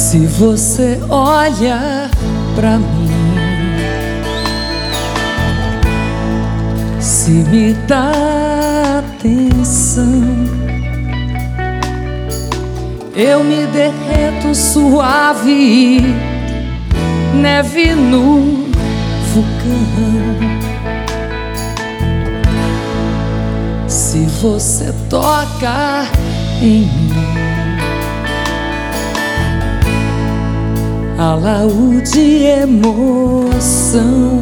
Se você olha pra mim, se me dá atenção, eu me derreto suave, neve no vulcão. Se você toca em mim, alaúde emoção,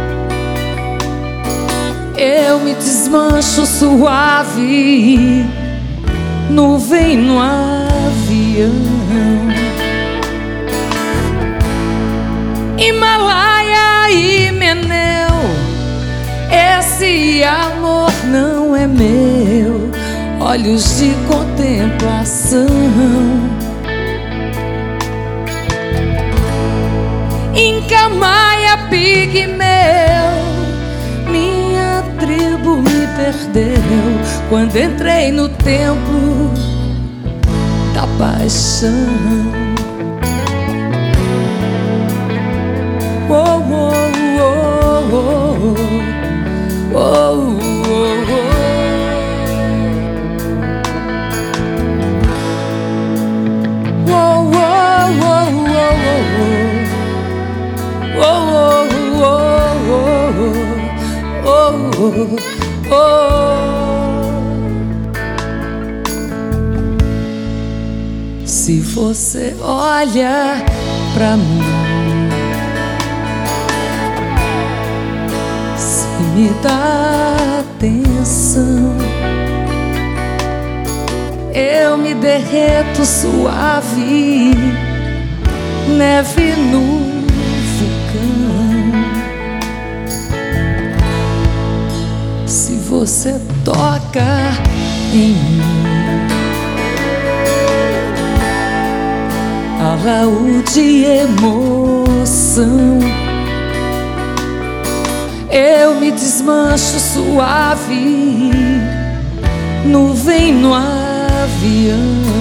eu me desmancho suave, nuvem no avião. Himalaia e Meneu, esse amor não é meu. Olhos de contemplação, Inca, Maia, Pigmeu, minha tribo me perdeu quando entrei no templo da paixão. Oh, oh, oh, oh, oh, oh, oh. Se você olha pra mim, se me dá atenção, eu me derreto suave, neve no vulcão. Se você toca em mim, alaúde emoção, eu me desmancho suave, nuvem no avião.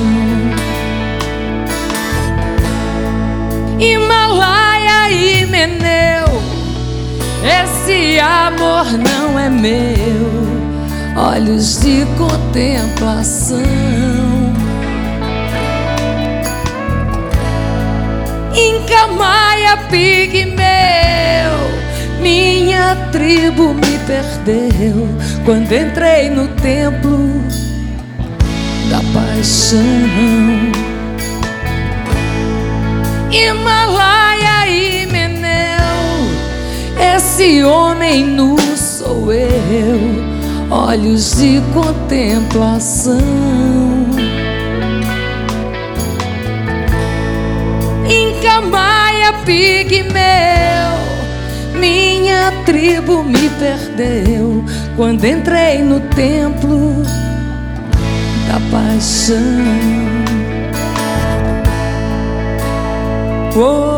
Himalaia e Meneu, esse amor não é meu. Olhos de contemplação, Inca, Maia, Pigmeu, minha tribo me perdeu quando entrei no templo da paixão. Himalaia e Meneu, esse homem nu sou eu. Olhos de contemplação, Inca, Maia, Pigmeu, minha tribo me perdeu quando entrei no templo da paixão. Oh.